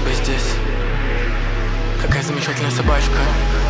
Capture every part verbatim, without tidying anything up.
тебя здесь. Какая замечательная собачка.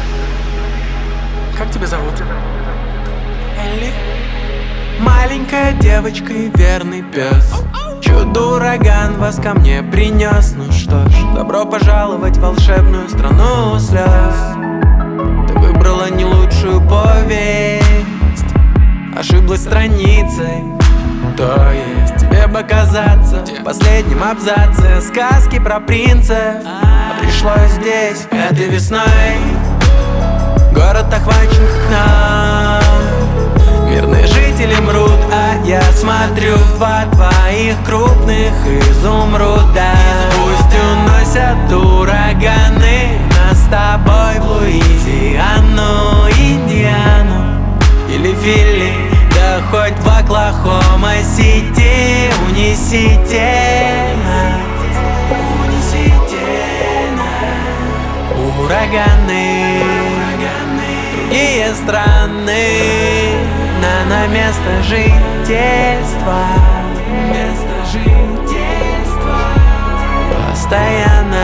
Как тебя зовут? Элли? Маленькая девочка и верный пес. Чудо-ураган вас ко мне принес. Ну что ж, добро пожаловать в волшебную страну слез. Ты выбрала не лучшую повесть, ошиблась страницей. То есть тебе бы казаться в последнем абзаце сказки про принцев. А пришлось здесь этой весной. Город охвачен нам, мирные жители мрут, а я смотрю в два твоих крупных изумруда. Пусть уносят ураганы нас с тобой в Луизиану, Индиану или Филли, да хоть в Оклахома-Сити. Унесите нас, унесите нас, ураганы, другие страны, на, на место жительства, место жительства постоянно.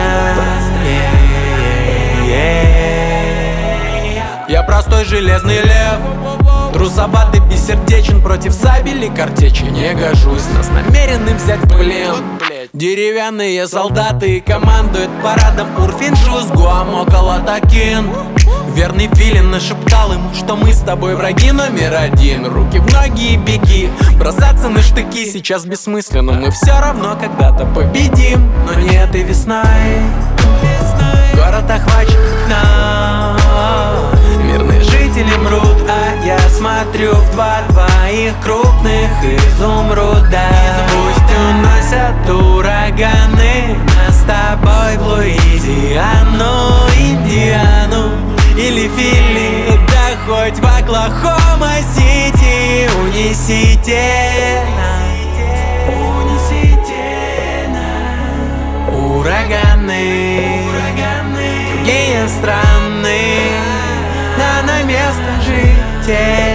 Я простой железный лев, трусоватый, бессердечен, против сабель и картечи не гожусь. Нас намерены взять в плен деревянные солдаты, командует парадом Урфинджус Гуамокола Такин. Верный филин нашептал ему, что мы с тобой враги номер один. Руки в ноги и беги, бросаться на штыки сейчас бессмысленно. Мы все равно когда-то победим, но не этой весной. Город охвачен нам, мирные жители мрут, а я смотрю в два твоих крупных изумруда. Пусть уносят ураганы нас с тобой в Луизиану, Индиану или Филли, да хоть в Оклахома-Сити. Унесите нас, унесите нас, ураганы, другие страны, на, на место жителей.